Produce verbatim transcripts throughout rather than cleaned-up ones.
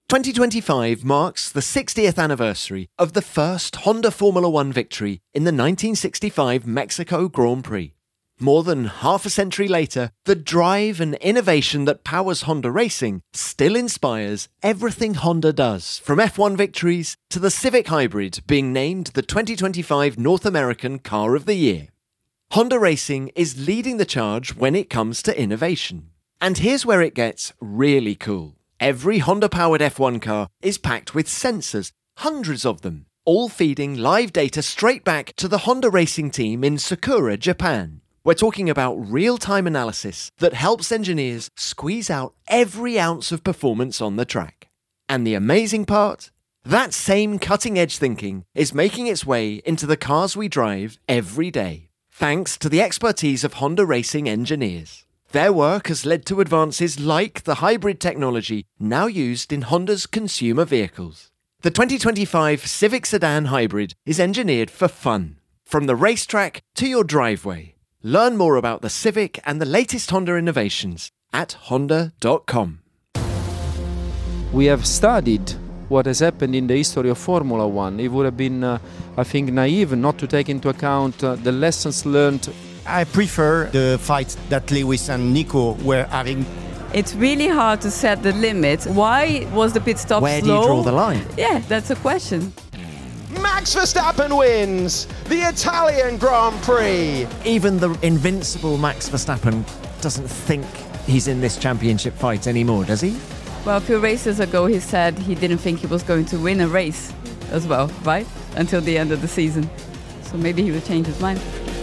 twenty twenty-five marks the sixtieth anniversary of the first Honda Formula One victory in the nineteen sixty-five Mexico Grand Prix. More than half a century later, the drive and innovation that powers Honda racing still inspires everything Honda does, from F one victories to the Civic Hybrid being named the twenty twenty-five North American Car of the Year. Honda Racing is leading the charge when it comes to innovation. And here's where it gets really cool. Every Honda-powered F one car is packed with sensors, hundreds of them, all feeding live data straight back to the Honda Racing team in Sakura, Japan. We're talking about real-time analysis that helps engineers squeeze out every ounce of performance on the track. And the amazing part? That same cutting-edge thinking is making its way into the cars we drive every day, thanks to the expertise of Honda Racing engineers. Their work has led to advances like the hybrid technology now used in Honda's consumer vehicles. The twenty twenty-five Civic Sedan Hybrid is engineered for fun, from the racetrack to your driveway. Learn more about the Civic and the latest Honda innovations at honda dot com. We have studied what has happened in the history of Formula One. It would have been, uh, I think, naive not to take into account uh, the lessons learned. I prefer the fight that Lewis and Nico were having. It's really hard to set the limit. Why was the pit stop Where slow? do you draw the line? Yeah, that's a question. Max Verstappen wins the Italian Grand Prix. Even the invincible Max Verstappen doesn't think he's in this championship fight anymore, does he? Well, a few races ago he said he didn't think he was going to win a race as well, right? Until the end of the season. So maybe he will change his mind.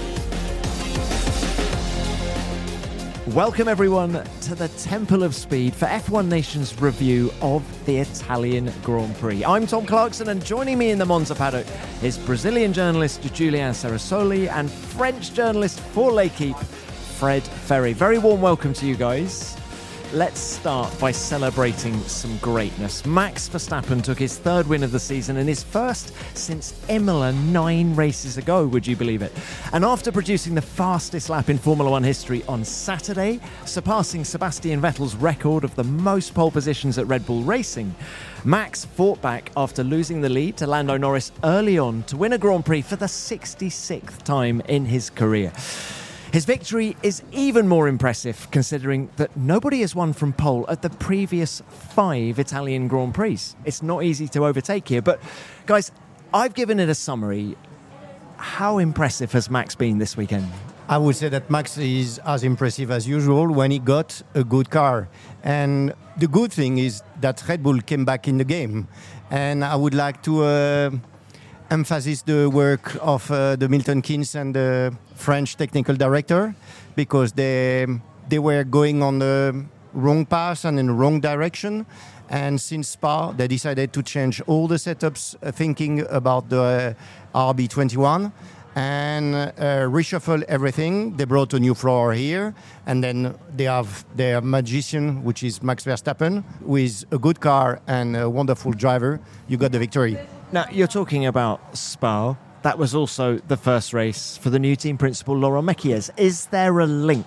Welcome everyone to the Temple of Speed for F one Nation's review of the Italian Grand Prix. I'm Tom Clarkson, and joining me in the Monza paddock is Brazilian journalist Julien Cerasoli and French journalist for L'Équipe, Fred Ferry. Very warm welcome to you guys. Let's start by celebrating some greatness. Max Verstappen took his third win of the season and his first since Imola nine races ago, would you believe it? And after producing the fastest lap in Formula One history on Saturday, surpassing Sebastian Vettel's record of the most pole positions at Red Bull Racing, Max fought back after losing the lead to Lando Norris early on to win a Grand Prix for the sixty-sixth time in his career. His victory is even more impressive considering that nobody has won from pole at the previous five Italian Grand Prix. It's not easy to overtake here, but guys, I've given it a summary. How impressive has Max been this weekend? I would say that Max is as impressive as usual when he got a good car. And the good thing is that Red Bull came back in the game. And I would like to uh, emphasize the work of uh, the Milton Keynes and the French technical director, because they they were going on the wrong path and in the wrong direction. And since Spa, they decided to change all the setups, uh, thinking about the uh, R B twenty-one, and uh, reshuffle everything. They brought a new floor here, and then they have their magician, which is Max Verstappen, with a good car and a wonderful driver. You got the victory. Now, you're talking about Spa. That was also the first race for the new team principal, Laurent Mekies. Is there a link?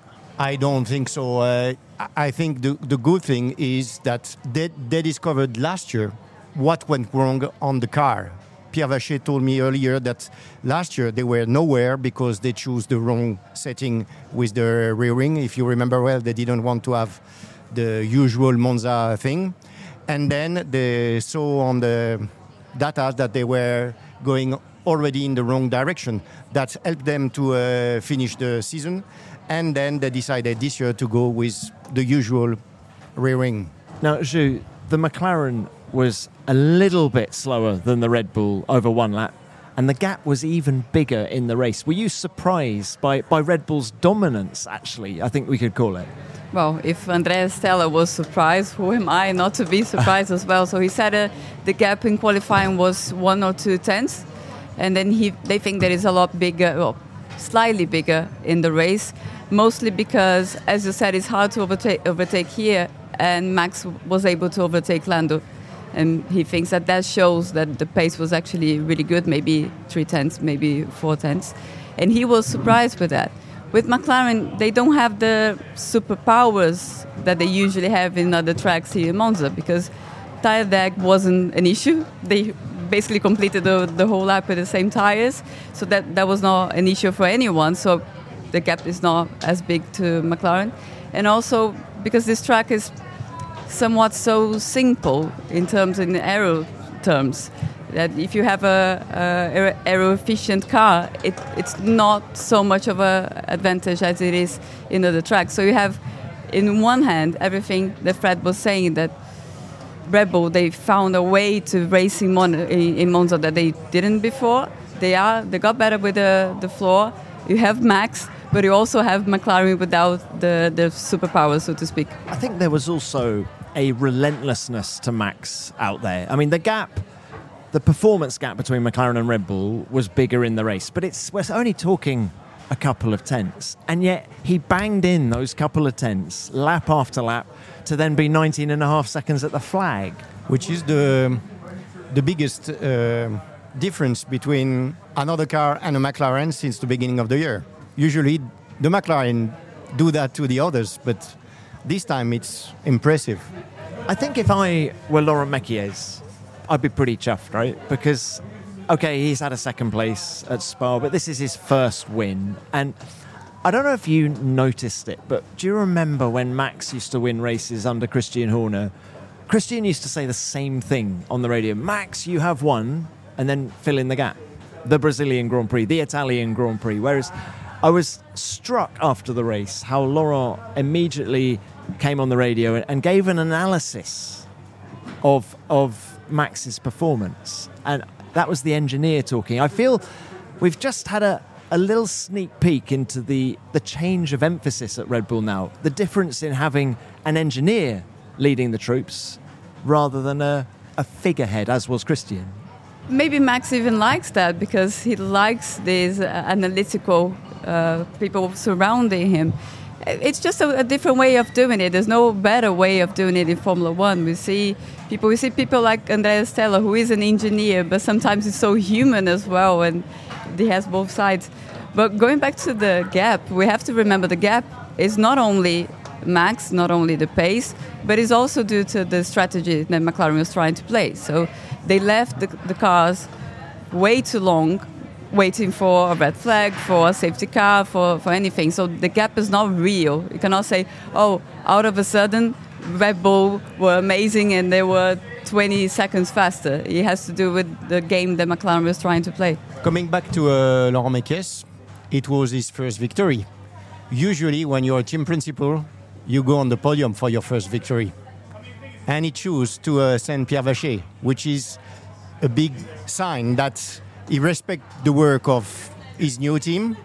I don't think so. Uh, I think the, the good thing is that they, they discovered last year what went wrong on the car. Pierre Vacher told me earlier that last year they were nowhere because they chose the wrong setting with the rear wing. If you remember well, they didn't want to have the usual Monza thing. And then they saw on the data that they were going already in the wrong direction. That helped them to uh, finish the season. And then they decided this year to go with the usual rear wing. Now, Ju, the McLaren was a little bit slower than the Red Bull over one lap, and the gap was even bigger in the race. Were you surprised by, by Red Bull's dominance, actually, I think we could call it? Well, if Andrea Stella was surprised, who am I not to be surprised as well? So he said uh, the gap in qualifying was one or two tenths. And then he, they think that it's a lot bigger, well, slightly bigger in the race, mostly because, as you said, it's hard to overtake, overtake here, and Max was able to overtake Lando. And he thinks that that shows that the pace was actually really good, maybe three tenths, maybe four tenths. And he was surprised with that. With McLaren, they don't have the superpowers that they usually have in other tracks here in Monza, because tire deck wasn't an issue. They basically completed the, the whole lap with the same tires, so that, that was not an issue for anyone. So the gap is not as big to McLaren. And also because this track is somewhat so simple in terms in aero terms, that if you have a, a aero efficient car, it, it's not so much of an advantage as it is in other tracks. So you have, in one hand, everything that Fred was saying, that Red Bull, they found a way to race in, Mon- in Monza that they didn't before. They are they got better with the, the floor. You have Max, but you also have McLaren without the, the superpower, so to speak. I think there was also a relentlessness to Max out there. I mean, the gap, the performance gap between McLaren and Red Bull was bigger in the race, but it's we're only talking a couple of tenths, and yet he banged in those couple of tenths lap after lap to then be nineteen and a half seconds at the flag, which is the the biggest uh, difference between another car and a McLaren since the beginning of the year. Usually the McLaren do that to the others, but this time it's impressive. I think if I were Laurent Mekies, I'd be pretty chuffed, right? Because, okay, he's had a second place at Spa, but this is his first win. And I don't know if you noticed it, but do you remember when Max used to win races under Christian Horner? Christian used to say the same thing on the radio. Max, you have won, and then fill in the gap. The Brazilian Grand Prix, the Italian Grand Prix. Whereas I was struck after the race how Laurent immediately came on the radio and gave an analysis of of Max's performance. And that was the engineer talking. I feel we've just had a, a little sneak peek into the, the change of emphasis at Red Bull now. The difference in having an engineer leading the troops rather than a, a figurehead, as was Christian. Maybe Max even likes that because he likes these uh, analytical uh, people surrounding him. It's just a, a different way of doing it. There's no better way of doing it in Formula One. We see people, we see people like Andrea Stella, who is an engineer, but sometimes he's so human as well, and he has both sides. But going back to the gap, we have to remember the gap is not only Max, not only the pace, but it's also due to the strategy that McLaren was trying to play. So they left the, the cars way too long, waiting for a red flag, for a safety car, for, for anything. So the gap is not real. You cannot say, oh, out of a sudden, Red Bull were amazing and they were twenty seconds faster. It has to do with the game that McLaren was trying to play. Coming back to uh, Laurent Mekies, it was his first victory. Usually when you're a team principal, you go on the podium for your first victory. And he chose to uh, send Pierre Vacher, which is a big sign that he respects the work of his new team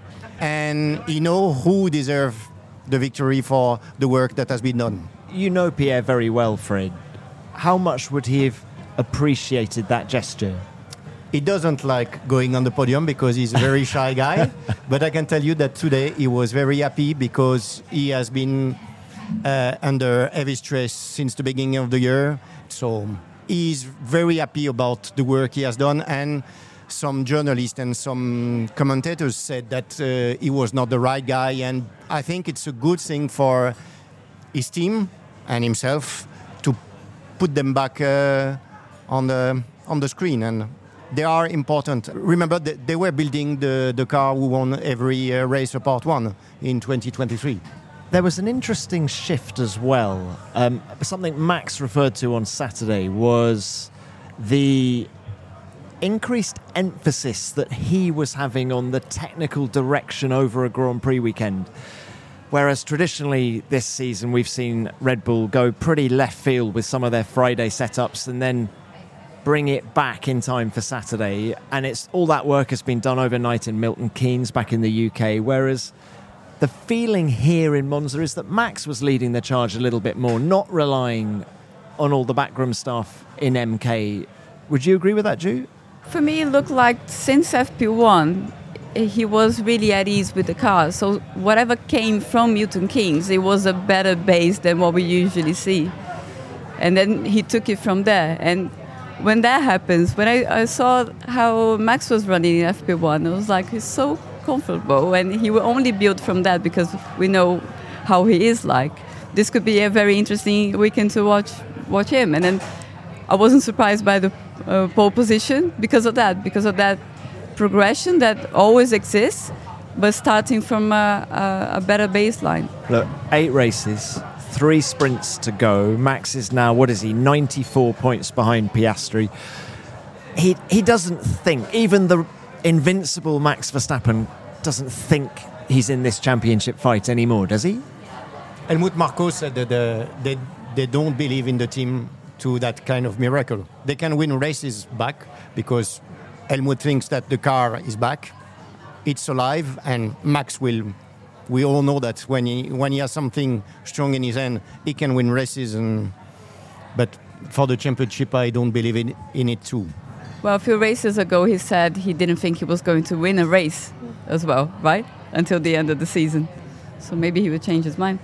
and he knows who deserves the victory for the work that has been done. You know Pierre very well, Fred. How much would he have appreciated that gesture? He doesn't like going on the podium because he's a very shy guy, but I can tell you that today he was very happy because he has been uh, under heavy stress since the beginning of the year. So he's very happy about the work he has done, and some journalists and some commentators said that uh, he was not the right guy, and I think it's a good thing for his team and himself to put them back uh, on the on the screen, and they are important. Remember, they were building the, the car who won every uh, race apart one in twenty twenty-three. There was an interesting shift as well. Um, something Max referred to on Saturday was the increased emphasis that he was having on the technical direction over a Grand Prix weekend. Whereas traditionally this season we've seen Red Bull go pretty left field with some of their Friday setups and then bring it back in time for Saturday. And it's all that work has been done overnight in Milton Keynes back in the U K. Whereas the feeling here in Monza is that Max was leading the charge a little bit more, not relying on all the backroom staff in M K. Would you agree with that, Ju? For me, it looked like since F P one, he was really at ease with the car. So whatever came from Milton Keynes, it was a better base than what we usually see. And then he took it from there. And when that happens, when I, I saw how Max was running in F P one, I was like, he's so comfortable. And he will only build from that because we know how he is like. This could be a very interesting weekend to watch watch him. And then I wasn't surprised by the uh, pole position because of that, because of that progression that always exists, but starting from a, a, a better baseline. Look, eight races, three sprints to go. Max is now, what is he, ninety-four points behind Piastri. He he doesn't think, even the invincible Max Verstappen doesn't think he's in this championship fight anymore, does he? Helmut Marko said that uh, they, they don't believe in the team to that kind of miracle. They can win races back because Helmut thinks that the car is back, it's alive, and Max will. We all know that when he when he has something strong in his hand, he can win races. And but for the championship, I don't believe in, in it too. Well, a few races ago, he said he didn't think he was going to win a race as well, right? Until the end of the season. So maybe he would change his mind.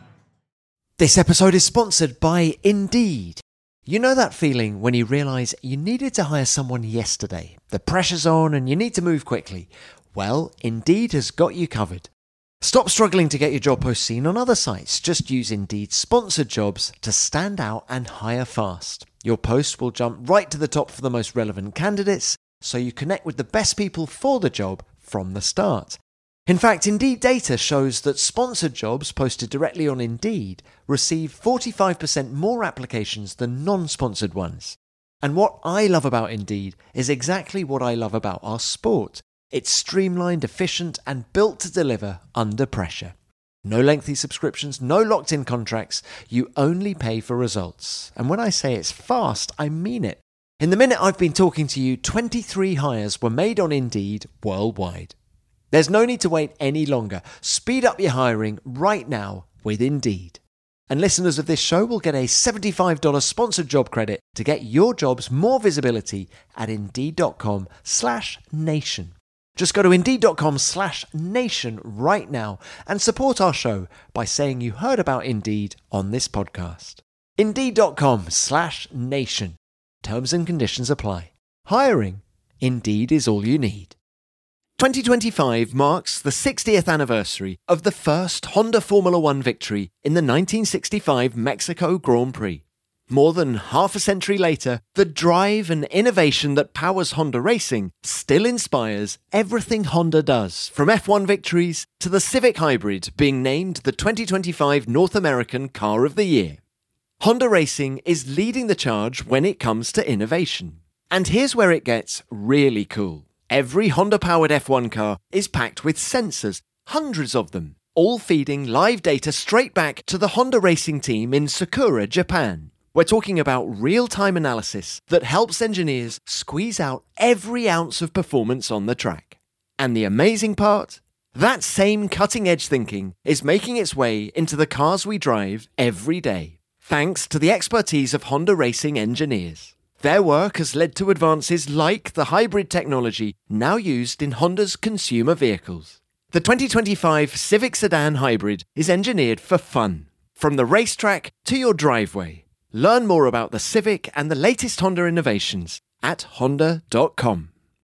This episode is sponsored by Indeed. You know that feeling when you realise you needed to hire someone yesterday. The pressure's on and you need to move quickly. Well, Indeed has got you covered. Stop struggling to get your job post seen on other sites. Just use Indeed's sponsored jobs to stand out and hire fast. Your post will jump right to the top for the most relevant candidates, so you connect with the best people for the job from the start. In fact, Indeed data shows that sponsored jobs posted directly on Indeed receive forty-five percent more applications than non-sponsored ones. And what I love about Indeed is exactly what I love about our sport. It's streamlined, efficient, and built to deliver under pressure. No lengthy subscriptions, no locked-in contracts. You only pay for results. And when I say it's fast, I mean it. In the minute I've been talking to you, twenty-three hires were made on Indeed worldwide. There's no need to wait any longer. Speed up your hiring right now with Indeed. And listeners of this show will get a seventy-five dollars sponsored job credit to get your jobs more visibility at Indeed.com slash nation. Just go to Indeed.com slash nation right now and support our show by saying you heard about Indeed on this podcast. Indeed.com slash nation. Terms and conditions apply. Hiring, Indeed is all you need. twenty twenty-five marks the sixtieth anniversary of the first Honda Formula One victory in the nineteen sixty-five Mexico Grand Prix. More than half a century later, the drive and innovation that powers Honda racing still inspires everything Honda does, from F one victories to the Civic Hybrid being named the twenty twenty-five North American Car of the Year. Honda Racing is leading the charge when it comes to innovation. And here's where it gets really cool. Every Honda-powered F one car is packed with sensors, hundreds of them, all feeding live data straight back to the Honda Racing team in Sakura, Japan. We're talking about real-time analysis that helps engineers squeeze out every ounce of performance on the track. And the amazing part? That same cutting-edge thinking is making its way into the cars we drive every day, thanks to the expertise of Honda Racing engineers. Their work has led to advances like the hybrid technology now used in Honda's consumer vehicles. The twenty twenty-five Civic Sedan Hybrid is engineered for fun, from the racetrack to your driveway. Learn more about the Civic and the latest Honda innovations at honda dot com.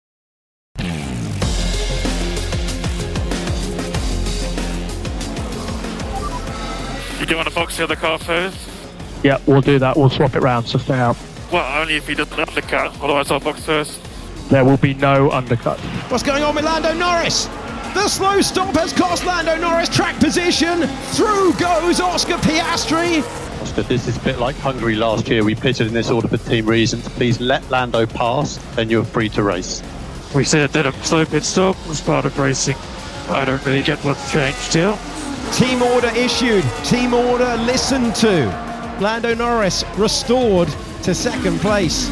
You do want to box the other car first? Yeah, we'll do that. We'll swap it round, so stay out. Well, only if he doesn't undercut, otherwise I'll box first. There will be no undercut. What's going on with Lando Norris? The slow stop has cost Lando Norris track position. Through goes Oscar Piastri. This is a bit like Hungary last year. We pitted in this order for team reasons. Please let Lando pass, then you're free to race. We said that a slow pit stop was part of racing. I don't really get what's changed here. Team order issued. Team order listened to. Lando Norris restored to second place.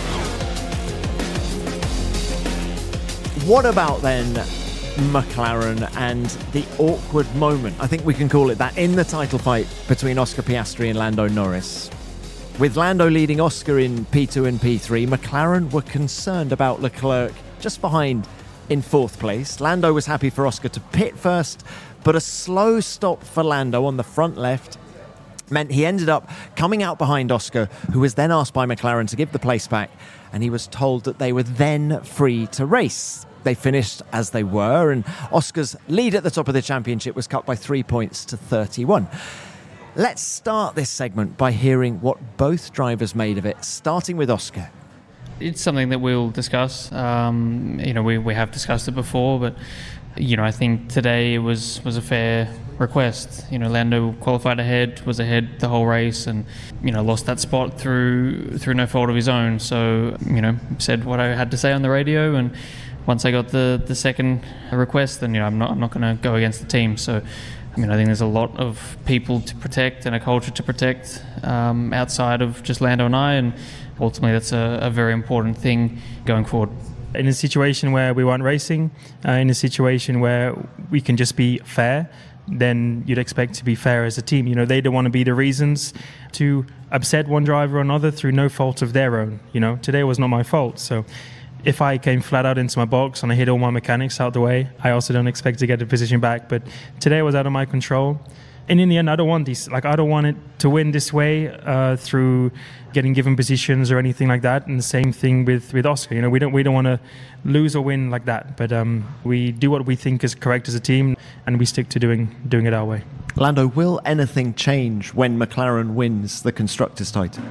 What about then McLaren and the awkward moment, I think we can call it that, in the title fight between Oscar Piastri and Lando Norris? With Lando leading Oscar in P two and P three, McLaren were concerned about Leclerc just behind in fourth place. Lando was happy for Oscar to pit first, but a slow stop for Lando on the front left meant he ended up coming out behind Oscar, who was then asked by McLaren to give the place back, and he was told that they were then free to race. They finished as they were, and Oscar's lead at the top of the championship was cut by three points to thirty-one. Let's start this segment by hearing what both drivers made of it, starting with Oscar. It's something that we'll discuss. Um, you know, we, we have discussed it before, but you know, I think today was was a fair request. You know, Lando qualified ahead, was ahead the whole race, and you know, lost that spot through through no fault of his own. So you know, said what I had to say on the radio, and once I got the, the second request, then you know, I'm not I'm not going to go against the team. So I mean, I think there's a lot of people to protect and a culture to protect um, outside of just Lando and I, and ultimately that's a, a very important thing going forward. In a situation where we weren't racing, uh, in a situation where we can just be fair, then you'd expect to be fair as a team. You know, they don't want to be the reasons to upset one driver or another through no fault of their own. You know, today was not my fault. So if I came flat out into my box and I hit all my mechanics out the way, I also don't expect to get the position back. But today was out of my control. And in the end, I don't want these. Like, I don't want it to win this way uh, through getting given positions or anything like that. And the same thing with, with Oscar. You know, we don't we don't want to lose or win like that. But um, we do what we think is correct as a team, and we stick to doing doing it our way. Lando, will anything change when McLaren wins the constructors' title?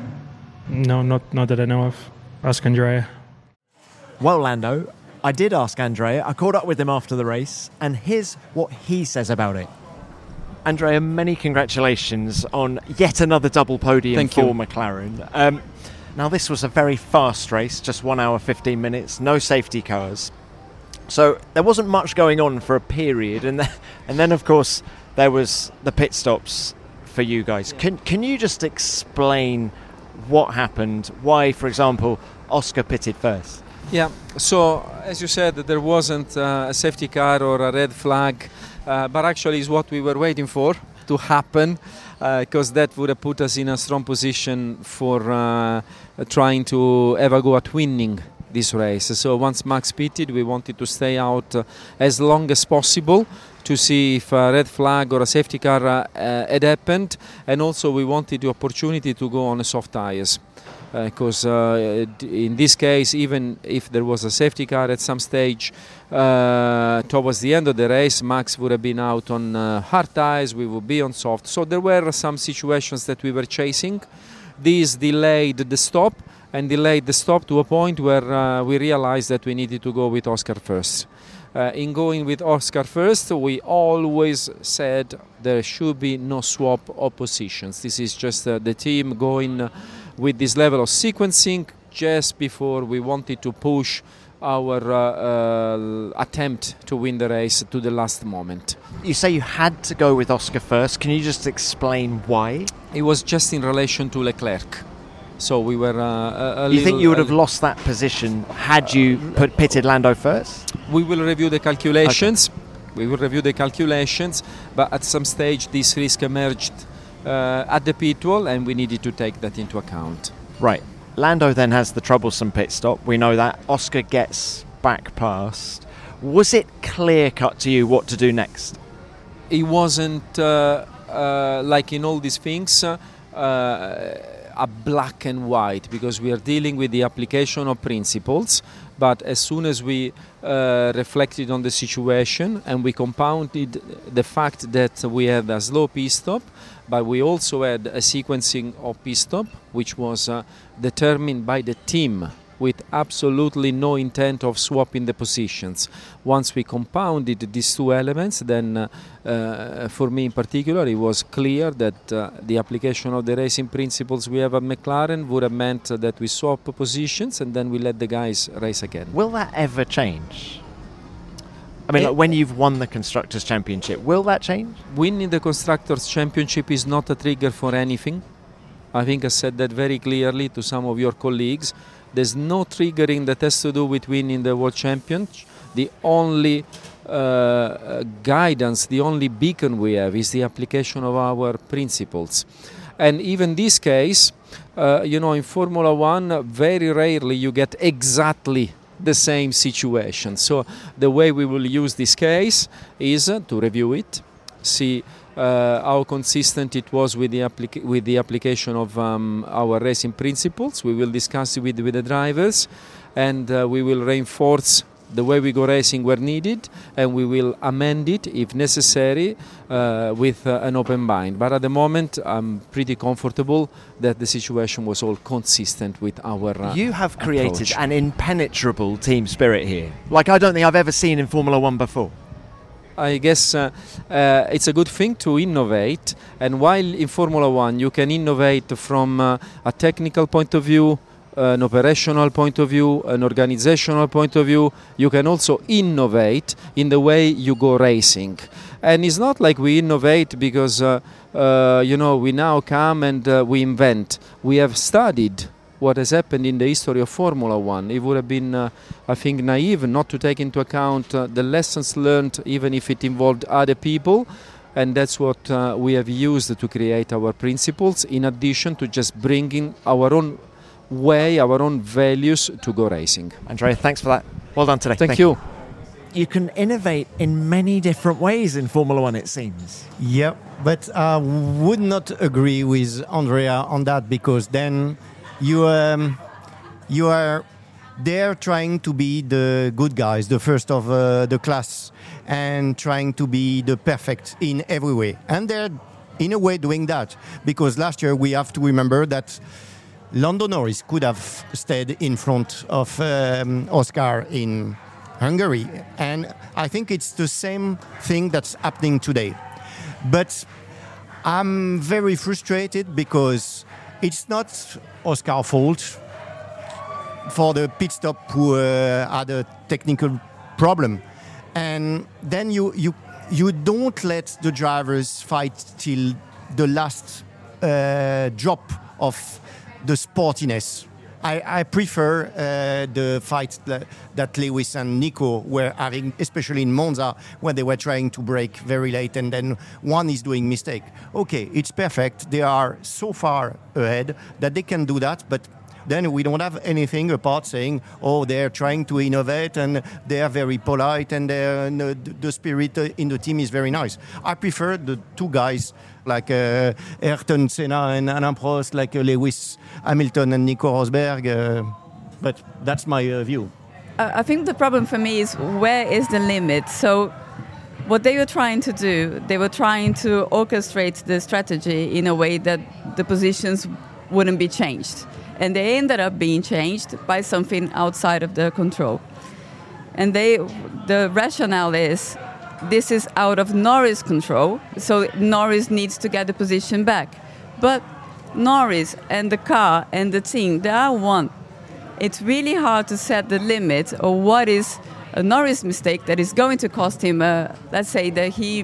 No, not not that I know of. Ask Andrea. Well, Lando, I did ask Andrea. I caught up with him after the race, and here's what he says about it. Andrea, many congratulations on yet another double podium Thank for you. McLaren. Um, now, this was a very fast race, just one hour, fifteen minutes, no safety cars. So there wasn't much going on for a period. And, th- and then, of course, there was the pit stops for you guys. Can, can you just explain what happened? Why, for example, Oscar pitted first? Yeah, so as you said, there wasn't uh, a safety car or a red flag, uh, but actually is what we were waiting for to happen, because uh, that would have put us in a strong position for uh, trying to have a go at winning this race. So once Max pitted, we wanted to stay out uh, as long as possible to see if a red flag or a safety car uh, uh, had happened, and also we wanted the opportunity to go on a soft tyres. Because uh, uh, in this case, even if there was a safety car at some stage uh, towards the end of the race, Max would have been out on uh, hard tyres, we would be on soft. So there were some situations that we were chasing. This delayed the stop and delayed the stop to a point where uh, we realized that we needed to go with Oscar first. Uh, in going with Oscar first, we always said there should be no swap of positions. This is just uh, the team going uh, with this level of sequencing just before we wanted to push our uh, uh, attempt to win the race to the last moment. You say you had to go with Oscar first. Can you just explain why? It was just in relation to Leclerc. So we were uh, a, a You little, think you would have lost that position had you put pitted Lando first? We will review the calculations. Okay. We will review the calculations, but at some stage this risk emerged uh, at the pit wall, and we needed to take that into account. Right. Lando then has the troublesome pit stop. We know that. Oscar gets back past. Was it clear cut to you what to do next? It wasn't uh, uh, like in all these things uh, uh, a black and white, because we are dealing with the application of principles. But as soon as we uh, reflected on the situation and we compounded the fact that we had a slow pit stop, but we also had a sequencing of pit stop, which was uh, determined by the team with absolutely no intent of swapping the positions. Once we compounded these two elements, then uh, uh, for me in particular, it was clear that uh, the application of the racing principles we have at McLaren would have meant that we swap positions and then we let the guys race again. Will that ever change? I mean, like when you've won the Constructors' Championship, will that change? Winning the Constructors' Championship is not a trigger for anything. I think I said that very clearly to some of your colleagues. There's no triggering that has to do with winning the World Championship. The only uh, guidance, the only beacon we have is the application of our principles. And even this case, uh, you know, in Formula One, very rarely you get exactly the same situation. So the way we will use this case is uh, to review it, see Uh, how consistent it was with the, applica- with the application of um, our racing principles. We will discuss it with, with the drivers, and uh, we will reinforce the way we go racing where needed, and we will amend it if necessary uh, with uh, an open mind. But at the moment, I'm pretty comfortable that the situation was all consistent with our uh, You have created approach. an impenetrable team spirit here, like I don't think I've ever seen in Formula One before. I guess uh, uh, it's a good thing to innovate, and while in Formula One you can innovate from uh, a technical point of view, an operational point of view, an organizational point of view, you can also innovate in the way you go racing. And it's not like we innovate because uh, uh, you know we now come and uh, we invent. We have studied what has happened in the history of Formula One. It would have been, uh, I think, naive not to take into account uh, the lessons learned, even if it involved other people. And that's what uh, we have used to create our principles, in addition to just bringing our own way, our own values to go racing. Andrea, thanks for that. Well done today. Thank, Thank you. You can innovate in many different ways in Formula One, it seems. Yeah, but I would not agree with Andrea on that, because then you um, you are there trying to be the good guys, the first of uh, the class, and trying to be the perfect in every way. And they're in a way doing that, because last year we have to remember that Lando Norris could have stayed in front of um, Oscar in Hungary. And I think it's the same thing that's happening today. But I'm very frustrated because it's not Oscar's fault for the pit stop who uh, had a technical problem. And then you, you, you don't let the drivers fight till the last uh, drop of the sportiness. I, I prefer uh, the fight that, that Lewis and Nico were having, especially in Monza, when they were trying to brake very late and then one is doing mistake. Okay, it's perfect. They are so far ahead that they can do that, but then we don't have anything apart saying, oh, they're trying to innovate and they are very polite and, and uh, the spirit in the team is very nice. I prefer the two guys like uh, Ayrton Senna and Alain Prost, like uh, Lewis Hamilton and Nico Rosberg. Uh, but that's my uh, view. I think the problem for me is, where is the limit? So what they were trying to do, they were trying to orchestrate the strategy in a way that the positions wouldn't be changed. And they ended up being changed by something outside of their control. And they, the rationale is, this is out of Norris' control, so Norris needs to get the position back. But Norris and the car and the team, they are one. It's really hard to set the limit of what is a Norris mistake that is going to cost him, uh, let's say that he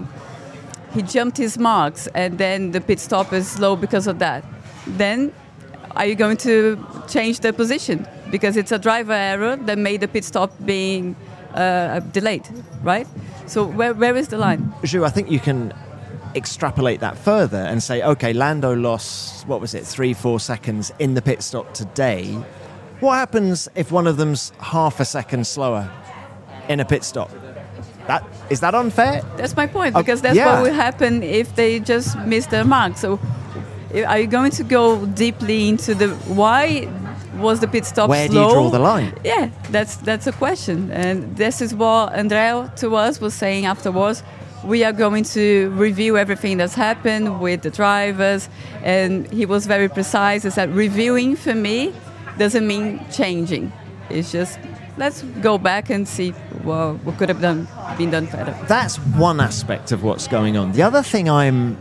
he jumped his marks and then the pit stop is slow because of that. Then are you going to change the position? Because it's a driver error that made the pit stop being uh, delayed, right? So where where is the line? Zhu, I think you can extrapolate that further and say, okay, Lando lost, what was it, three, four seconds in the pit stop today. What happens if one of them's half a second slower in a pit stop? That is that unfair? That's my point, because that's yeah. what will happen if they just miss their mark. So are you going to go deeply into the why was the pit stop Where slow? do you draw the line? Yeah, that's that's a question. And this is what Andrea to us was saying afterwards. We are going to review everything that's happened with the drivers. And he was very precise, is that reviewing for me doesn't mean changing. It's just, let's go back and see what, what could have done, been done better. That's one aspect of what's going on. The other thing I'm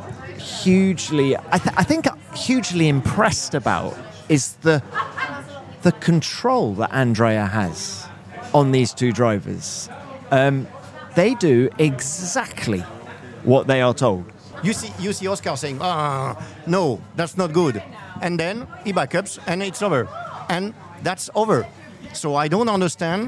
hugely, I, th- I think hugely impressed about is the the control that Andrea has on these two drivers. Um, they do exactly what they are told. You see, you see Oscar saying, ah, no, that's not good. And then he backups and it's over. And that's over. So I don't understand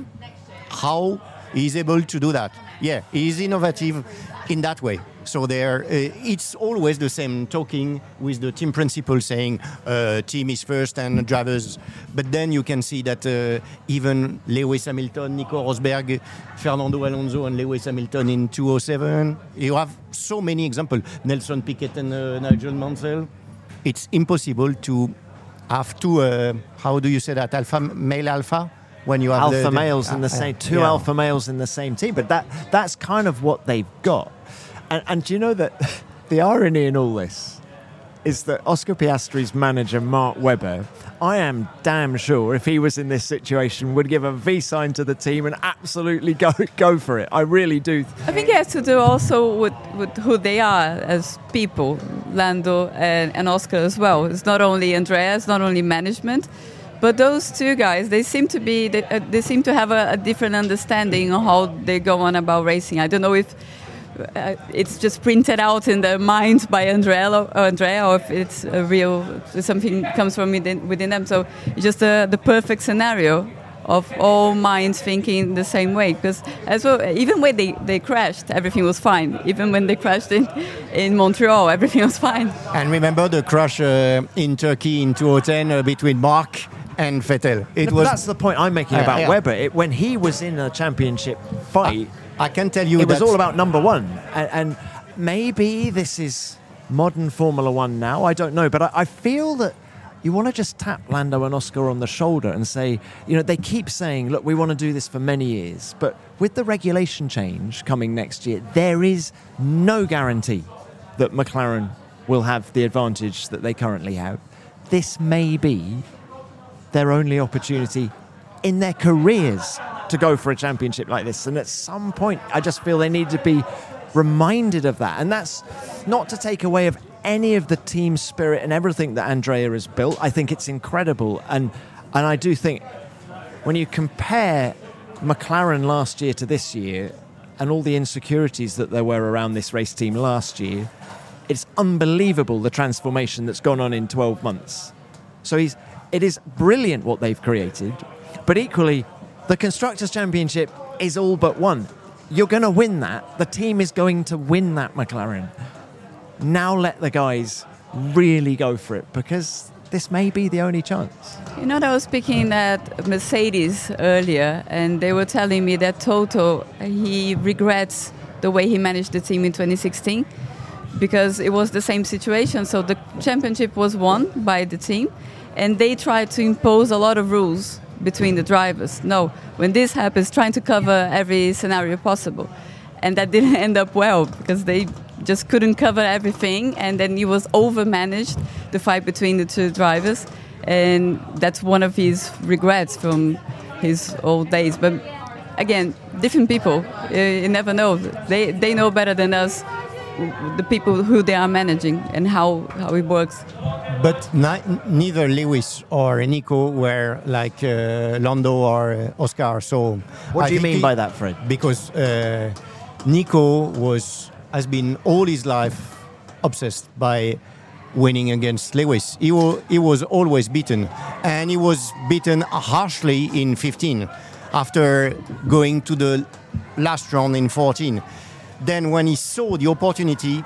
how he's able to do that. Yeah, he's innovative in that way. So there, uh, it's always the same, talking with the team principal, saying uh, team is first and drivers. But then you can see that uh, even Lewis Hamilton, Nico Rosberg, Fernando Alonso and Lewis Hamilton in two oh seven. You have so many examples. Nelson Piquet and uh, Nigel Mansell. It's impossible to have two, uh, how do you say that, alpha, male alpha? when you have alpha the, the, males in the uh, same two yeah. alpha males in the same team. But that that's kind of what they've got. And, and do you know that the irony in all this is that Oscar Piastri's manager, Mark Webber, I am damn sure if he was in this situation would give a V sign to the team and absolutely go go for it. I really do. I think it has to do also with, with who they are as people, Lando and, and Oscar as well. It's not only Andrea, it's not only management, but those two guys, they seem to be, they, uh, they seem to have a, a different understanding of how they go on about racing. I don't know if Uh, it's just printed out in their minds by Andrea or, Andrea, or if it's a real something comes from within, within them. So it's just uh, the perfect scenario of all minds thinking the same way. Because as well, even when they, they crashed, everything was fine. Even when they crashed in, in Montreal, everything was fine. And remember the crash uh, in Turkey in twenty ten uh, between Mark and Vettel. It no, was that's the point I'm making about uh, yeah. Webber. It, when he was in a championship fight. Uh, I can tell you it was that all about number one, and, and maybe this is modern Formula One now. I don't know, but I, I feel that you want to just tap Lando and Oscar on the shoulder and say, you know, they keep saying, look, we want to do this for many years, but with the regulation change coming next year, there is no guarantee that McLaren will have the advantage that they currently have. This may be their only opportunity in their careers to go for a championship like this, and at some point I just feel they need to be reminded of that. And that's not to take away of any of the team spirit and everything that Andrea has built. I think it's incredible, and and I do think when you compare McLaren last year to this year and all the insecurities that there were around this race team last year, it's unbelievable the transformation that's gone on in twelve months. So he's it is brilliant what they've created, but equally the Constructors' Championship is all but won. You're going to win that. The team is going to win that, McLaren. Now let the guys really go for it, because this may be the only chance. You know, I was speaking at Mercedes earlier, and they were telling me that Toto, he regrets the way he managed the team in twenty sixteen, because it was the same situation. So the championship was won by the team, and they tried to impose a lot of rules between the drivers. No, when this happens, trying to cover every scenario possible. And that didn't end up well, because they just couldn't cover everything, and then he was over-managed, the fight between the two drivers, and that's one of his regrets from his old days. But again, different people, you never know. They, they know better than us, the people who they are managing and how, how it works. But ni- neither Lewis or Nico were like uh, Lando or uh, Oscar. So what I do you mean he, by that, Fred? Because uh, Nico was has been all his life obsessed by winning against Lewis. He, wa- he was always beaten, and he was beaten harshly in fifteen after going to the last round in fourteen. Then when he saw the opportunity,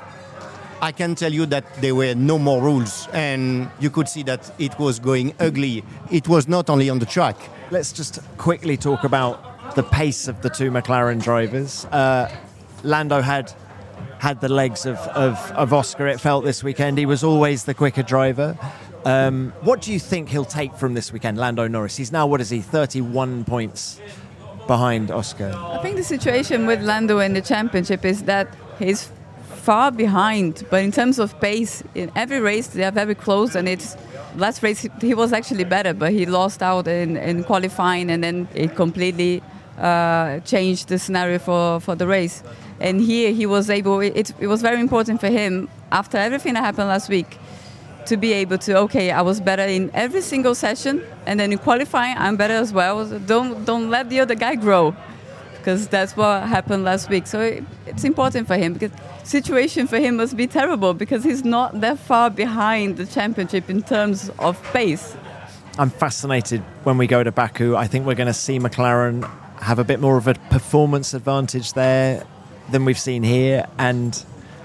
I can tell you that there were no more rules, and you could see that it was going ugly. It was not only on the track. Let's just quickly talk about the pace of the two McLaren drivers. Uh, Lando had had the legs of, of, of Oscar, it felt, this weekend. He was always the quicker driver. Um, what do you think he'll take from this weekend, Lando Norris? He's now, what is he, thirty-one points behind Oscar? I think the situation with Lando in the championship is that he's far behind, but in terms of pace, in every race they are very close, and it's last race he was actually better, but he lost out in, in qualifying, and then it completely uh, changed the scenario for, for the race. And here he was able, it, it was very important for him, after everything that happened last week, to be able to, okay, I was better in every single session, and then in qualifying I'm better as well. So don't don't let the other guy grow, because that's what happened last week. So it, it's important for him, because situation for him must be terrible, because he's not that far behind the championship in terms of pace. I'm fascinated when we go to Baku. I think we're going to see McLaren have a bit more of a performance advantage there than we've seen here, and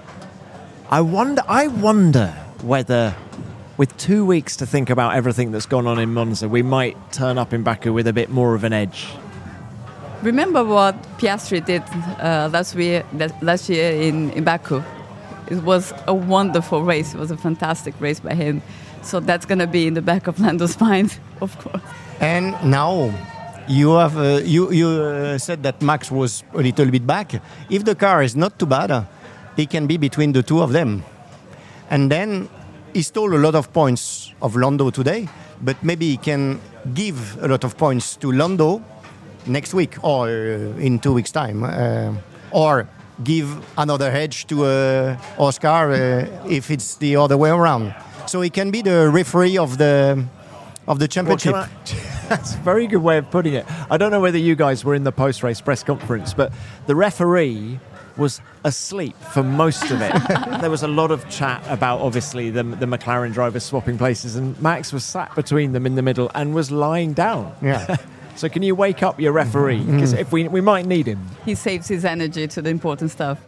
I wonder I wonder whether, with two weeks to think about everything that's gone on in Monza, we might turn up in Baku with a bit more of an edge. Remember what Piastri did uh, last year, last year in, in Baku? It was a wonderful race. It was a fantastic race by him. So that's going to be in the back of Lando's mind, of course. And now You have uh, you you uh, said that Max was a little bit back. If the car is not too bad, uh, he can be between the two of them. And then he stole a lot of points of Lando today, but maybe he can give a lot of points to Lando next week or uh, in two weeks' time, uh, or give another edge to uh, Oscar uh, if it's the other way around. So he can be the referee of the of the championship. Well, I, that's a very good way of putting it. I don't know whether you guys were in the post-race press conference, but the referee was asleep for most of it. There was a lot of chat about, obviously, the, the McLaren drivers swapping places, and Max was sat between them in the middle and was lying down. Yeah. So can you wake up your referee? Because if we we might need him. He saves his energy to the important stuff.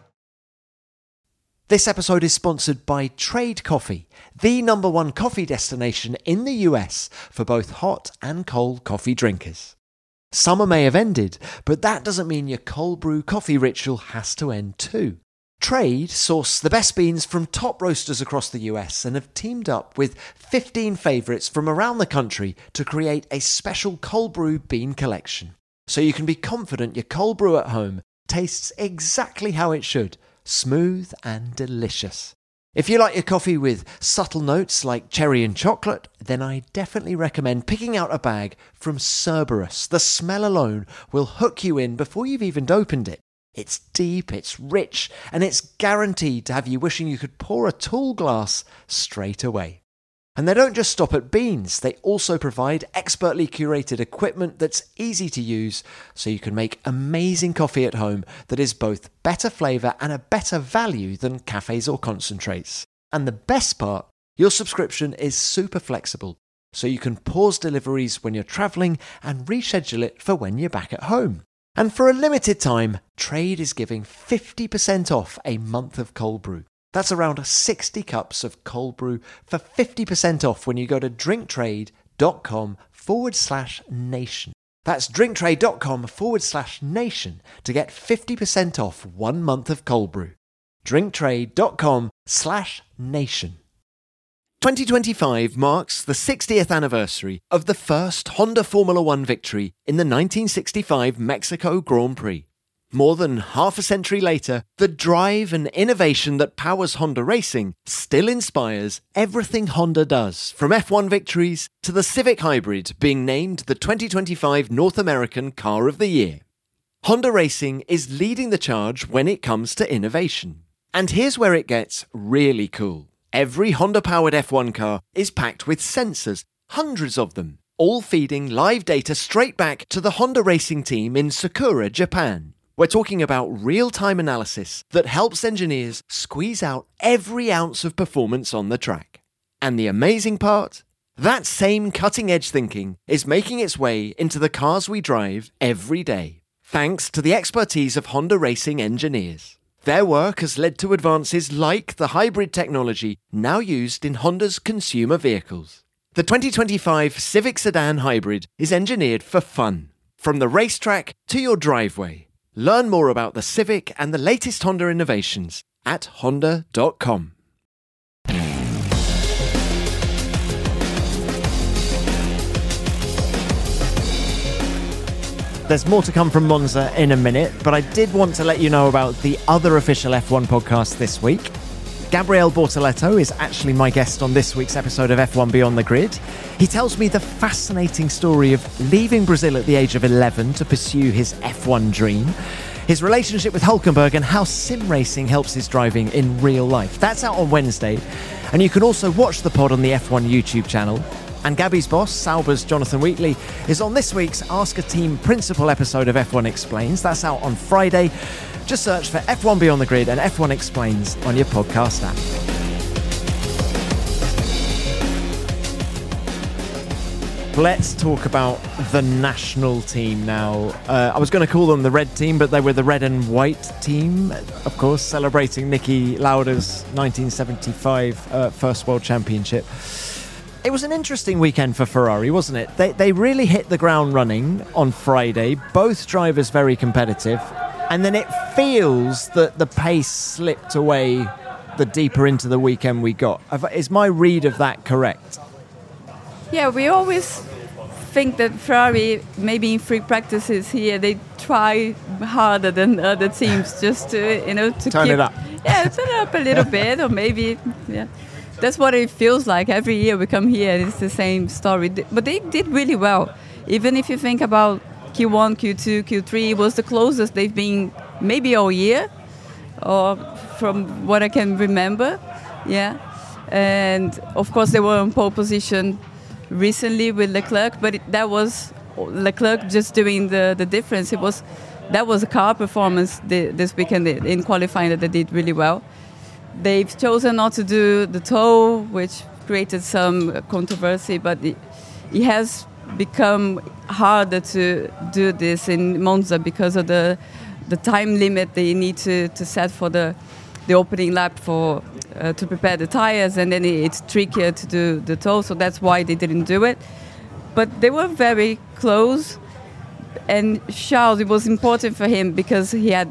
This episode is sponsored by Trade Coffee, the number one coffee destination in the U S for both hot and cold coffee drinkers. Summer may have ended, but that doesn't mean your cold brew coffee ritual has to end too. Trade source the best beans from top roasters across the U S and have teamed up with fifteen favourites from around the country to create a special cold brew bean collection. So you can be confident your cold brew at home tastes exactly how it should, smooth and delicious. If you like your coffee with subtle notes like cherry and chocolate, then I definitely recommend picking out a bag from Cerberus. The smell alone will hook you in before you've even opened it. It's deep, it's rich, and it's guaranteed to have you wishing you could pour a tall glass straight away. And they don't just stop at beans, they also provide expertly curated equipment that's easy to use so you can make amazing coffee at home that is both better flavour and a better value than cafes or concentrates. And the best part, your subscription is super flexible, so you can pause deliveries when you're travelling and reschedule it for when you're back at home. And for a limited time, Trade is giving fifty percent off a month of cold brew. That's around sixty cups of cold brew for fifty percent off when you go to drinktrade.com forward slash nation. That's drinktrade.com forward slash nation to get fifty percent off one month of cold brew. drinktrade.com slash nation. twenty twenty-five marks the sixtieth anniversary of the first Honda Formula One victory in the nineteen sixty-five Mexico Grand Prix. More than half a century later, the drive and innovation that powers Honda racing still inspires everything Honda does, from F one victories to the Civic Hybrid being named the twenty twenty-five North American Car of the Year. Honda Racing is leading the charge when it comes to innovation. And here's where it gets really cool. Every Honda-powered F one car is packed with sensors, hundreds of them, all feeding live data straight back to the Honda Racing team in Sakura, Japan. We're talking about real-time analysis that helps engineers squeeze out every ounce of performance on the track. And the amazing part? That same cutting-edge thinking is making its way into the cars we drive every day, thanks to the expertise of Honda Racing engineers. Their work has led to advances like the hybrid technology now used in Honda's consumer vehicles. The twenty twenty-five Civic Sedan Hybrid is engineered for fun, from the racetrack to your driveway. Learn more about the Civic and the latest Honda innovations at honda dot com. There's more to come from Monza in a minute, but I did want to let you know about the other official F one podcast this week. Gabriele Bortoleto is actually my guest on this week's episode of F one Beyond the Grid. He tells me the fascinating story of leaving Brazil at the age of eleven to pursue his F one dream, his relationship with Hulkenberg, and how sim racing helps his driving in real life. That's out on Wednesday, and you can also watch the pod on the F one YouTube channel. And Gabby's boss, Sauber's Jonathan Wheatley, is on this week's Ask a Team Principal episode of F one Explains. That's out on Friday. Just search for F one Beyond the Grid and F one Explains on your podcast app. Let's talk about the national team now. Uh, I was going to call them the red team, but they were the red and white team, of course, celebrating Niki Lauda's nineteen seventy-five uh, first World Championship. It was an interesting weekend for Ferrari, wasn't it? They, they really hit the ground running on Friday, both drivers very competitive. And then it feels that the pace slipped away the deeper into the weekend we got. Is my read of that correct? Yeah, we always think that Ferrari, maybe in free practices here, they try harder than other teams just to, you know, to turn keep, it up. Yeah, turn it up a little bit, or maybe, yeah. That's what it feels like. Every year we come here, it's the same story. But they did really well. Even if you think about Q one, Q two, Q three, it was the closest they've been maybe all year, or from what I can remember. Yeah. And of course they were in pole position recently with Leclerc, but it, that was Leclerc just doing the, the difference. It was that was a car performance the, this weekend in qualifying that they did really well. They've chosen not to do the tow, which created some controversy, but it, it has become harder to do this in Monza because of the the time limit they need to, to set for the the opening lap for uh, to prepare the tires, and then it's trickier to do the tow, so that's why they didn't do it. But they were very close, and Charles, it was important for him because he had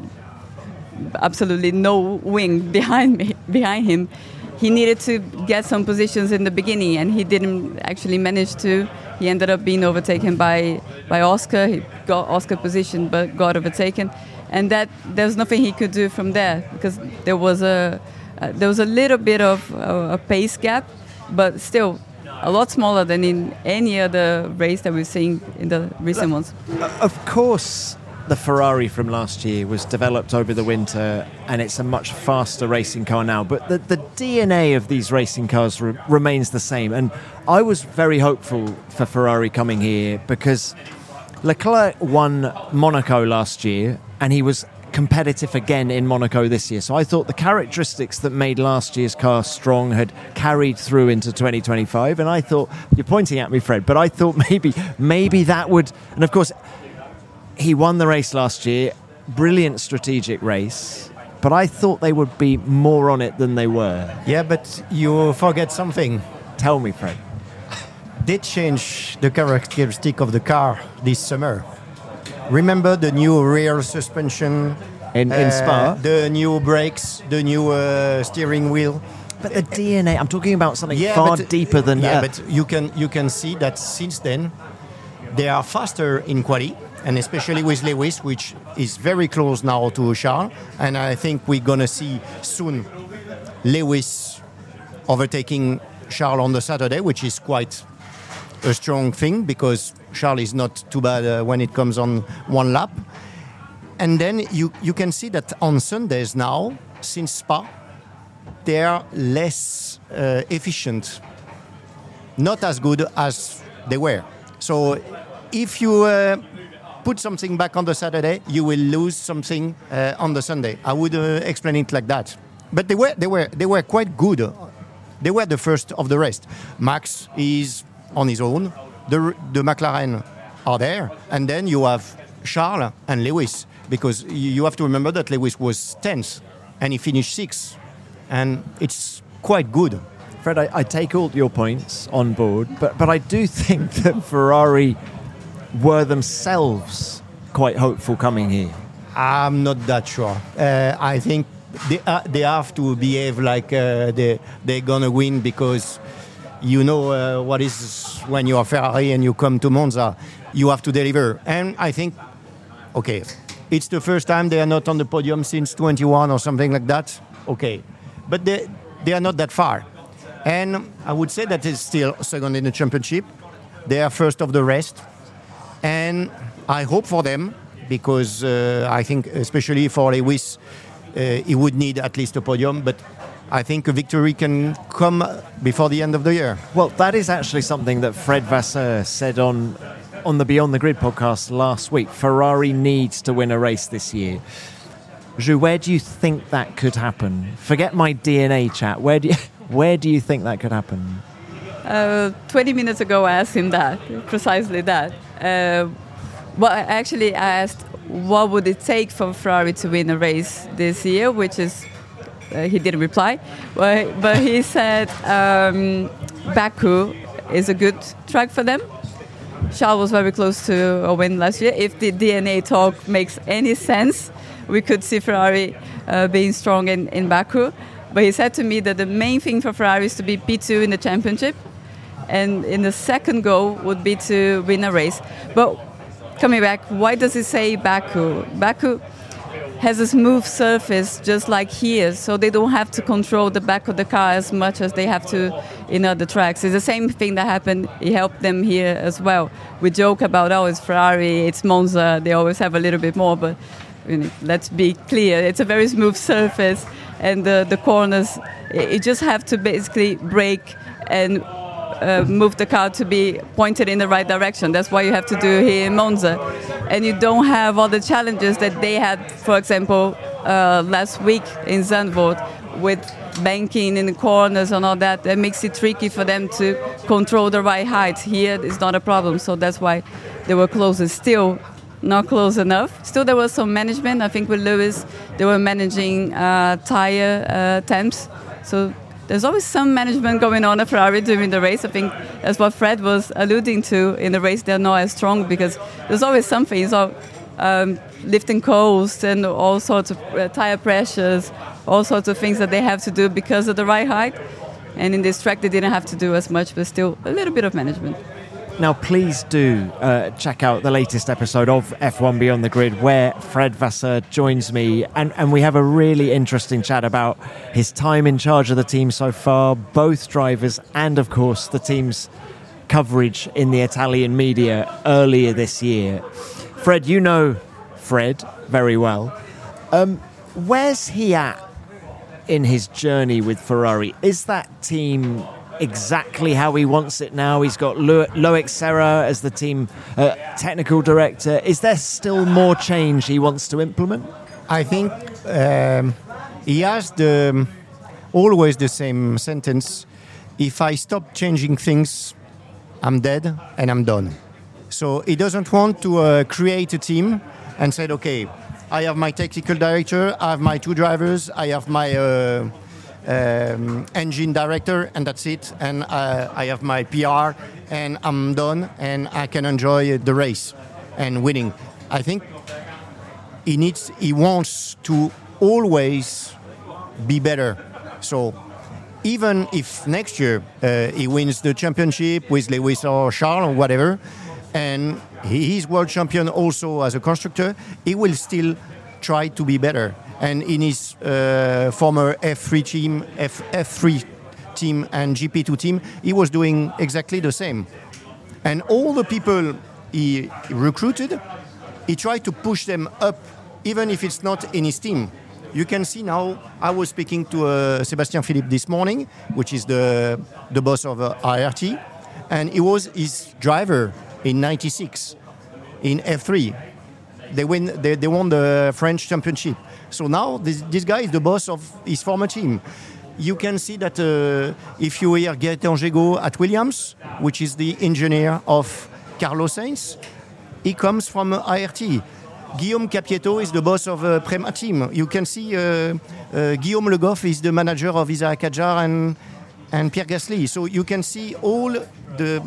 absolutely no wing behind me, behind him. He needed to get some positions in the beginning, and he didn't actually manage to. He ended up being overtaken by, by Oscar. He got Oscar position, but got overtaken, and that there was nothing he could do from there because there was a uh, there was a little bit of uh, a pace gap, but still a lot smaller than in any other race that we've seen in the recent ones. Of course, the Ferrari from last year was developed over the winter, and it's a much faster racing car now. But the, the D N A of these racing cars re- remains the same. And I was very hopeful for Ferrari coming here because Leclerc won Monaco last year, and he was competitive again in Monaco this year. So I thought the characteristics that made last year's car strong had carried through into twenty twenty-five. And I thought, you're pointing at me, Fred, but I thought maybe maybe that would... And of course, he won the race last year, brilliant strategic race, but I thought they would be more on it than they were. Yeah, but you forget something. Tell me, Fred. They changed the characteristic of the car this summer. Remember the new rear suspension? In, in uh, Spa? The new brakes, the new uh, steering wheel. But the D N A, I'm talking about something yeah, far but, deeper than yeah, that. Yeah, but you can, you can see that since then, they are faster in quali, and especially with Lewis, which is very close now to Charles. And I think we're going to see soon Lewis overtaking Charles on the Saturday, which is quite a strong thing because Charles is not too bad uh, when it comes on one lap. And then you, you can see that on Sundays now, since Spa, they are less uh, efficient, not as good as they were. So if you uh, put something back on the Saturday, you will lose something uh, on the Sunday. I would uh, explain it like that. But they were they were they were quite good. They were the first of the rest. Max is on his own. The the McLaren are there, and then you have Charles and Lewis, because you have to remember that Lewis was tenth and he finished sixth, and it's quite good. Fred, I, I take all your points on board, but but I do think that Ferrari were themselves quite hopeful coming here. I'm not that sure. Uh, I think they uh, they have to behave like uh, they they're gonna win, because you know uh, what is when you are Ferrari and you come to Monza, you have to deliver. And I think, okay, it's the first time they are not on the podium since twenty-one or something like that. Okay, but they they are not that far. And I would say that it's still second in the championship. They are first of the rest. And I hope for them, because uh, I think especially for Lewis, uh, he would need at least a podium. But I think a victory can come before the end of the year. Well, that is actually something that Fred Vasseur said on on the Beyond the Grid podcast last week. Ferrari needs to win a race this year. Zhu, where do you think that could happen? Forget my D N A chat. Where do you, where do you think that could happen? Uh, twenty minutes ago, I asked him that, precisely that. Uh, well, actually, I asked what would it take for Ferrari to win a race this year, which is, uh, he didn't reply, but, but he said um, Baku is a good track for them. Charles was very close to a win last year. If the D N A talk makes any sense, we could see Ferrari uh, being strong in, in Baku. But he said to me that the main thing for Ferrari is to be P two in the championship. and in the second goal would be to win a race. But coming back, why does it say Baku? Baku has a smooth surface just like here, so they don't have to control the back of the car as much as they have to in other tracks. It's the same thing that happened, it helped them here as well. We joke about, oh, it's Ferrari, it's Monza, they always have a little bit more, but you know, let's be clear, it's a very smooth surface, and the, the corners, you just have to basically brake and Uh, move the car to be pointed in the right direction. That's what you have to do here in Monza. And you don't have all the challenges that they had, for example, uh, last week in Zandvoort with banking in the corners and all that. That makes it tricky for them to control the right height. Here it's not a problem, so that's why they were closer. Still not close enough. Still there was some management. I think with Lewis, they were managing uh, tire uh, temps. So there's always some management going on at Ferrari during the race. I think that's what Fred was alluding to. In the race, they're not as strong because there's always something. So um, lifting coast and all sorts of uh, tire pressures, all sorts of things that they have to do because of the right height. And in this track, they didn't have to do as much, but still a little bit of management. Now, please do uh, check out the latest episode of F one Beyond the Grid, where Fred Vasseur joins me, and, and we have a really interesting chat about his time in charge of the team so far, both drivers, and of course the team's coverage in the Italian media earlier this year. Fred, you know Fred very well. Um, where's he at in his journey with Ferrari? Is that team exactly how he wants it now? He's got Loic Serra as the team uh, technical director. Is there still more change he wants to implement? I think um, he has the always the same sentence: if I stop changing things, I'm dead and I'm done. So he doesn't want to uh, create a team and said, okay, I have my technical director, I have my two drivers, I have my uh, Um, engine director, and that's it, and uh, I have my P R and I'm done and I can enjoy the race and winning. I think he needs he wants to always be better. So even if next year uh, he wins the championship with Lewis or Charles or whatever, and he is world champion also as a constructor, he will still try to be better. And in his uh, former F three team, F, F3 team and G P two team, he was doing exactly the same. And all the people he recruited, he tried to push them up, even if it's not in his team. You can see now, I was speaking to uh, Sébastien Philippe this morning, which is the, the boss of uh, I R T, and he was his driver in ninety-six in F three. They win. They, they won the French championship. So now this, this guy is the boss of his former team. You can see that uh, if you hear Gaëtan Gégaud at Williams, which is the engineer of Carlos Sainz, he comes from uh, I R T. Guillaume Capietto is the boss of uh, Prema team. You can see uh, uh, Guillaume Le Goff is the manager of Isaac Adjar and, and Pierre Gasly. So you can see all the,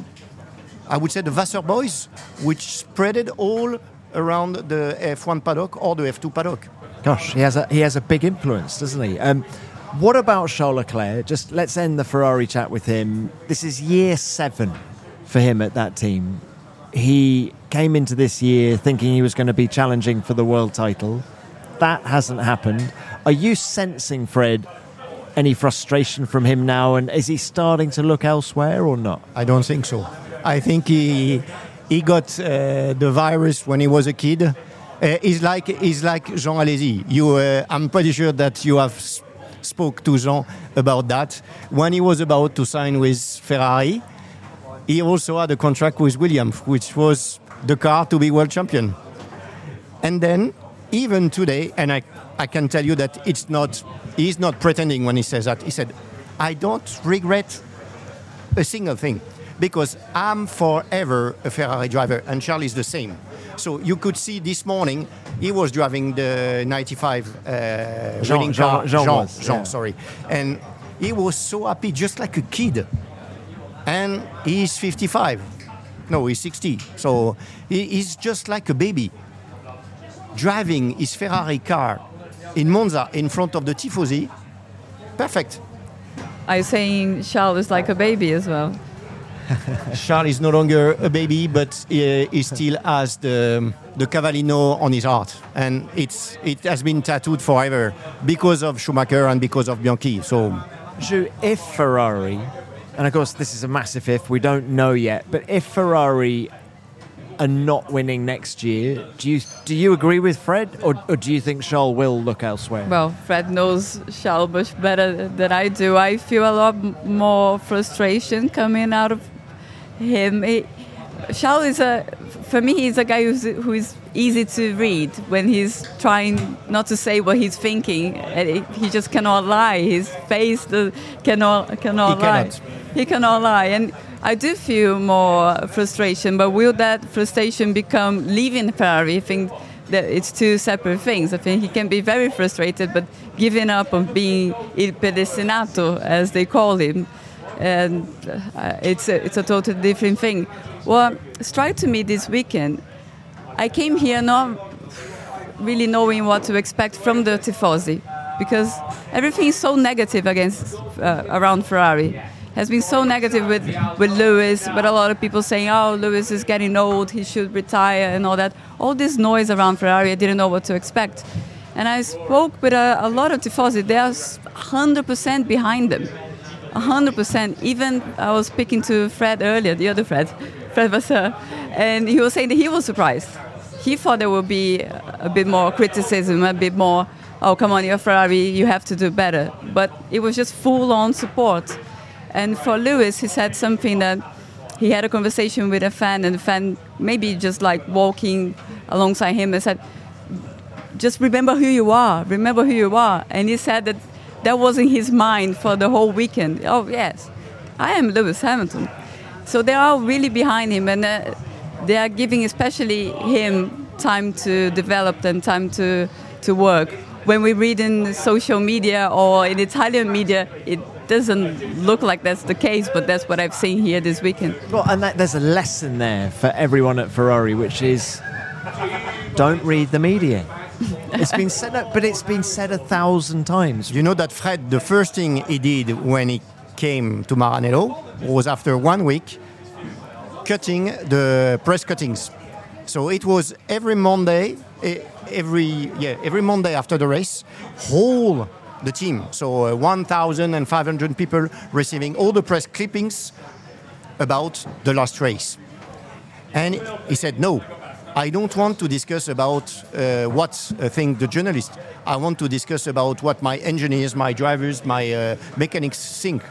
I would say, the Vasseur boys, which spreaded all around the F one paddock or the F two paddock. Gosh, he has a he has a big influence, doesn't he? Um, what about Charles Leclerc? Just let's end the Ferrari chat with him. This is year seven for him at that team. He came into this year thinking he was going to be challenging for the world title. That hasn't happened. Are you sensing, Fred, any frustration from him now? And is he starting to look elsewhere or not? I don't think so. I think he he got uh, the virus when he was a kid. Uh, he's like he's like Jean Alesi. You, uh, I'm pretty sure that you have sp- spoke to Jean about that. When he was about to sign with Ferrari, he also had a contract with Williams, which was the car to be world champion. And then, even today, and I, I can tell you that it's not, he's not pretending when he says that. He said, I don't regret a single thing because I'm forever a Ferrari driver, and Charles is the same. So you could see this morning, he was driving the ninety-five uh, Jean, winning Jean, car. Jean, Jean, was, Jean yeah. sorry. And he was so happy, just like a kid. And he's fifty-five. No, he's sixty. So he, he's just like a baby. Driving his Ferrari car in Monza in front of the Tifosi. Perfect. Are you saying Charles is like a baby as well? Charles is no longer a baby, but he, he still has the the Cavallino on his heart, and it's it has been tattooed forever because of Schumacher and because of Bianchi. So, Zhu, if Ferrari, and of course this is a massive if, we don't know yet, but if Ferrari are not winning next year, do you do you agree with Fred, or, or do you think Charles will look elsewhere? Well, Fred knows Charles much better than I do. I feel a lot m- more frustration coming out of him. He, Charles is a, for me, he's a guy who's, who is easy to read when he's trying not to say what he's thinking. And he just cannot lie. His face the, cannot cannot he lie. Cannot. He cannot lie, and I do feel more frustration, but will that frustration become leaving Ferrari? I think that it's two separate things. I think he can be very frustrated, but giving up on being il pedicinato, as they call him, and uh, it's a, it's a totally different thing. What struck to me this weekend, I came here not really knowing what to expect from the Tifosi, because everything is so negative against uh, around Ferrari. Has been so negative with, with Lewis, but a lot of people saying, oh, Lewis is getting old, he should retire and all that. All this noise around Ferrari, I didn't know what to expect. And I spoke with a, a lot of Tifosi. They are one hundred percent behind them. one hundred percent. Even I was speaking to Fred earlier, the other Fred, Fred Vasseur, and he was saying that he was surprised. He thought there would be a bit more criticism, a bit more, oh, come on, you're Ferrari, you have to do better. But it was just full-on support. And for Lewis, he said something that he had a conversation with a fan, and the fan maybe just like walking alongside him and said, just remember who you are, remember who you are. And he said that that was in his mind for the whole weekend. Oh, yes, I am Lewis Hamilton. So they are really behind him, and uh, they are giving especially him time to develop and time to, to work. When we read in social media or in Italian media, it doesn't look like that's the case, but that's what I've seen here this weekend. Well, and that, there's a lesson there for everyone at Ferrari, which is don't read the media. It's been said, but it's been said a thousand times. You know that Fred, the first thing he did when he came to Maranello was after one week cutting the press cuttings. So it was every Monday, every yeah, every Monday after the race, whole the team. So uh, one thousand five hundred people receiving all the press clippings about the last race. And he said, no, I don't want to discuss about uh, what uh, think the journalists. I want to discuss about what my engineers, my drivers, my uh, mechanics think.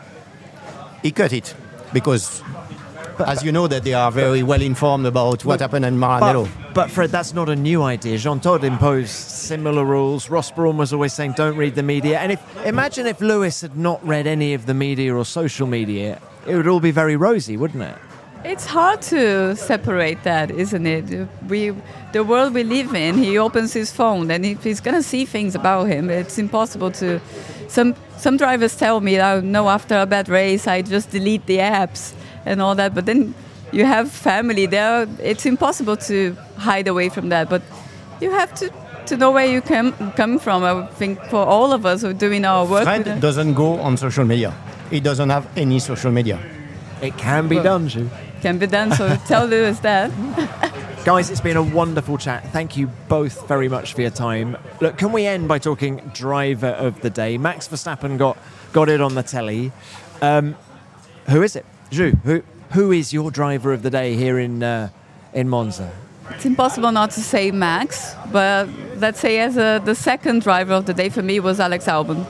He cut it because, but, as you know, that they are very well informed about what but, happened in Maranello. But, but Fred, that's not a new idea. Jean Todt imposed similar rules. Ross Brawn was always saying, don't read the media. And if imagine if Lewis had not read any of the media or social media, it would all be very rosy, wouldn't it? It's hard to separate that, isn't it? We, the world we live in, he opens his phone and if he's going to see things about him, it's impossible to... Some some drivers tell me, oh, no, after a bad race, I just delete the apps and all that. But then you have family there. It's impossible to hide away from that. But you have to, to know where you come, come from. I think for all of us who are doing our work... Fred doesn't go on social media. He doesn't have any social media. It can be well, done, Zhu. Can be done, so tell Lewis that. Guys, it's been a wonderful chat. Thank you both very much for your time. Look, can we end by talking driver of the day? Max Verstappen got got it on the telly. Um, who is it? Zhu, who who is your driver of the day here in uh, in Monza? It's impossible not to say Max, but let's say as a, the second driver of the day for me was Alex Albon.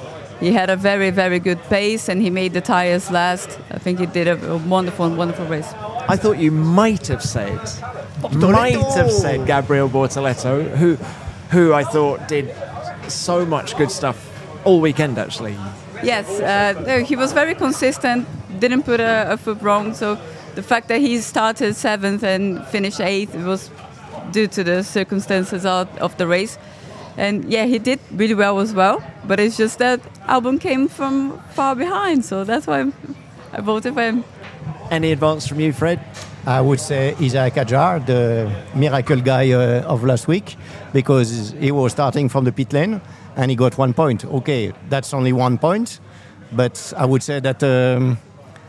He had a very, very good pace and he made the tyres last. I think he did a, a wonderful, wonderful race. I thought you might have said, Bortoletto. might have said Gabriel Bortoletto, who, who I thought did so much good stuff all weekend, actually. Yes, uh, he was very consistent, didn't put a, a foot wrong. So the fact that he started seventh and finished eighth was due to the circumstances of, of the race. And yeah, he did really well as well, but it's just that Albon came from far behind, so that's why I'm, I voted for him. Any advance from you, Fred? I would say Isaac Hadjar, the miracle guy uh, of last week, because he was starting from the pit lane and he got one point. Okay, that's only one point, but I would say that um,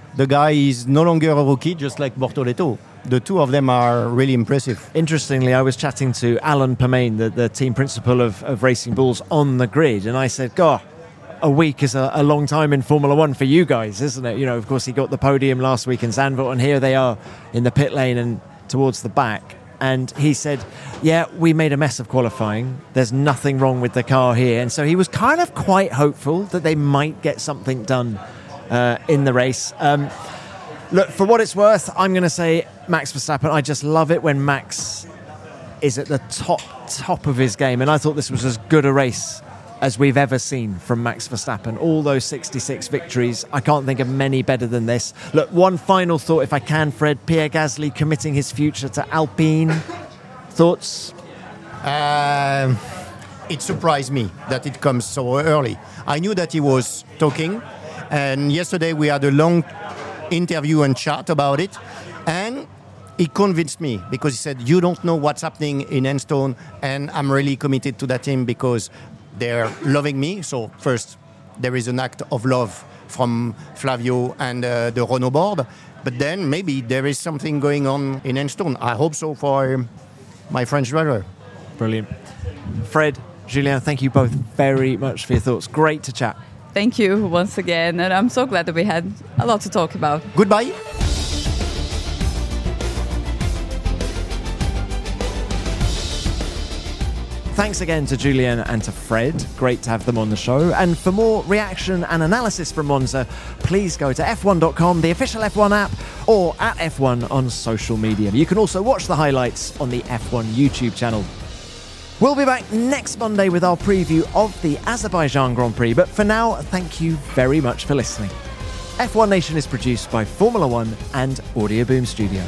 the guy is no longer a rookie, just like Bortoleto. The two of them are really impressive. Interestingly, I was chatting to Alan Permain, the, the team principal of, of Racing Bulls, on the grid, and I said, God, a week is a, a long time in Formula One for you guys, isn't it? You know, of course, he got the podium last week in Zandvoort, and here they are in the pit lane and towards the back. And he said, yeah, we made a mess of qualifying. There's nothing wrong with the car here. And so he was kind of quite hopeful that they might get something done uh, in the race. Um, look, for what it's worth, I'm going to say Max Verstappen. I just love it when Max is at the top, top of his game. And I thought this was as good a race as we've ever seen from Max Verstappen. All those sixty-six victories, I can't think of many better than this. Look, one final thought, if I can, Fred. Pierre Gasly committing his future to Alpine. Thoughts? Um, it surprised me that it comes so early. I knew that he was talking, and yesterday we had a long interview and chat about it, and he convinced me because he said, you don't know what's happening in Enstone, and I'm really committed to that team because they're loving me. So first, there is an act of love from Flavio and uh, the Renault board. But then maybe there is something going on in Enstone. I hope so for my French driver. Brilliant. Fred, Julien, thank you both very much for your thoughts. Great to chat. Thank you once again. And I'm so glad that we had a lot to talk about. Goodbye. Thanks again to Julien and to Fred. Great to have them on the show. And for more reaction and analysis from Monza, please go to F one dot com, the official F one app, or at F one on social media. You can also watch the highlights on the F one YouTube channel. We'll be back next Monday with our preview of the Azerbaijan Grand Prix. But for now, thank you very much for listening. F one Nation is produced by Formula One and Audio Boom Studios.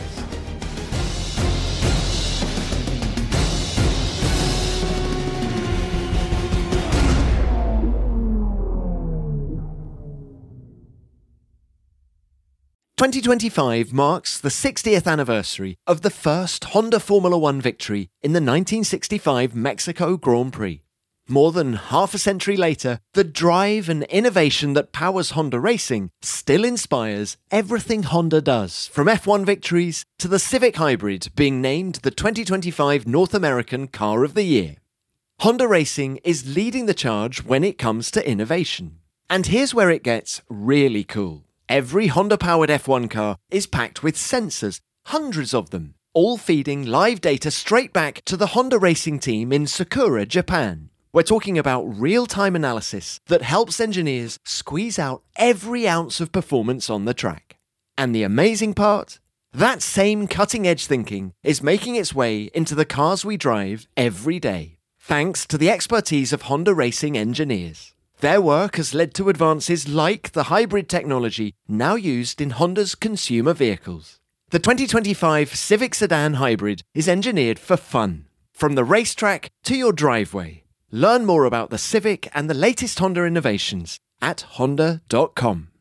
twenty twenty-five marks the sixtieth anniversary of the first Honda Formula One victory in the nineteen sixty-five Mexico Grand Prix. More than half a century later, the drive and innovation that powers Honda racing still inspires everything Honda does, from F one victories to the Civic Hybrid being named the twenty twenty-five North American Car of the Year. Honda Racing is leading the charge when it comes to innovation. And here's where it gets really cool. Every Honda-powered F one car is packed with sensors, hundreds of them, all feeding live data straight back to the Honda racing team in Sakura, Japan. We're talking about real-time analysis that helps engineers squeeze out every ounce of performance on the track. And the amazing part? That same cutting-edge thinking is making its way into the cars we drive every day, thanks to the expertise of Honda racing engineers. Their work has led to advances like the hybrid technology now used in Honda's consumer vehicles. The twenty twenty-five Civic Sedan Hybrid is engineered for fun, from the racetrack to your driveway. Learn more about the Civic and the latest Honda innovations at honda dot com.